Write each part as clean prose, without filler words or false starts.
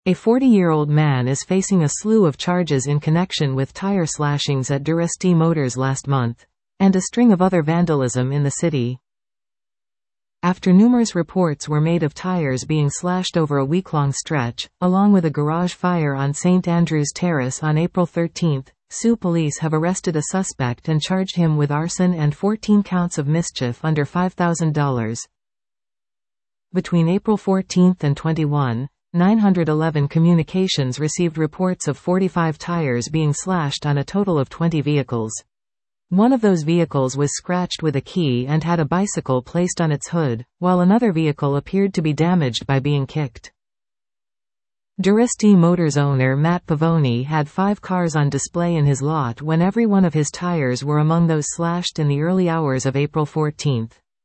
A 40-year-old man is facing a slew of charges in connection with tire slashings at Durasti Motors last month, and a string of other vandalism in the city. After numerous reports were made of tires being slashed over a week-long stretch, along with a garage fire on St. Andrew's Terrace on April 13, Sioux police have arrested a suspect and charged him with arson and 14 counts of mischief under $5,000. Between April 14 and 21, 911 Communications received reports of 45 tires being slashed on a total of 20 vehicles. One of those vehicles was scratched with a key and had a bicycle placed on its hood, while another vehicle appeared to be damaged by being kicked. Durasti Motors owner Matt Pavoni had 5 cars on display in his lot when every one of his tires were among those slashed in the early hours of April 14.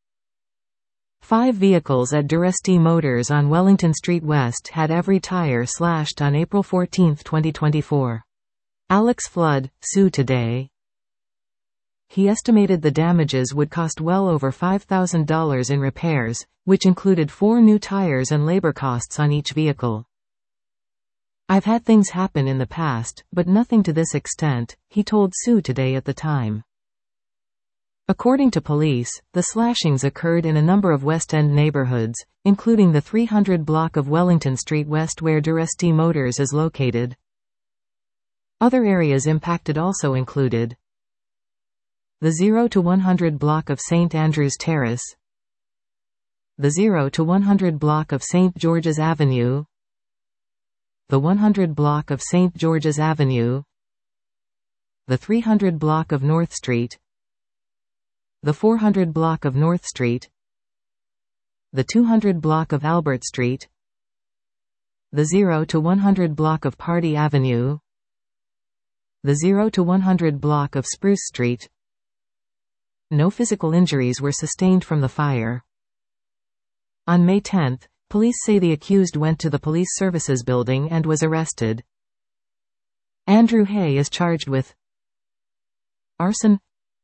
5 vehicles at Durasti Motors on Wellington Street West had every tire slashed on April 14, 2024. Alex Flood, Sioux Today. He estimated the damages would cost well over $5,000 in repairs, which included 4 new tires and labor costs on each vehicle. "I've had things happen in the past, but nothing to this extent," he told Sioux Today at the time. According to police, the slashings occurred in a number of West End neighborhoods, including the 300 block of Wellington Street West where Durasti Motors is located. Other areas impacted also included the 0 to 100 block of St. Andrew's Terrace, the 0 to 100 block of St. George's Avenue, the 100 block of St. George's Avenue, the 300 block of North Street, the 400 block of North Street, the 200 block of Albert Street, the 0 to 100 block of Party Avenue, the 0 to 100 block of Spruce Street. No physical injuries were sustained from the fire. On May 10, police say the accused went to the police services building and was arrested. Andrew Hay is charged with arson,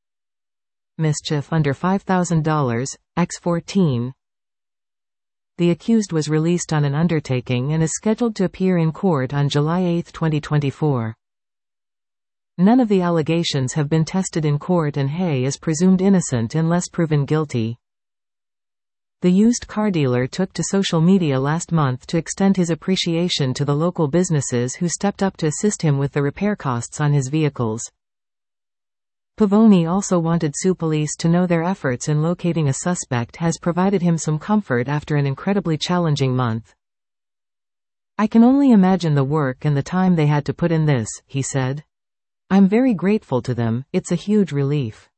mischief under $5,000, X14. The accused was released on an undertaking and is scheduled to appear in court on July 8, 2024. None of the allegations have been tested in court and Hay is presumed innocent unless proven guilty. The used car dealer took to social media last month to extend his appreciation to the local businesses who stepped up to assist him with the repair costs on his vehicles. Pavoni also wanted Sioux police to know their efforts in locating a suspect has provided him some comfort after an incredibly challenging month. "I can only imagine the work and the time they had to put in this," he said. "I'm very grateful to them, it's a huge relief."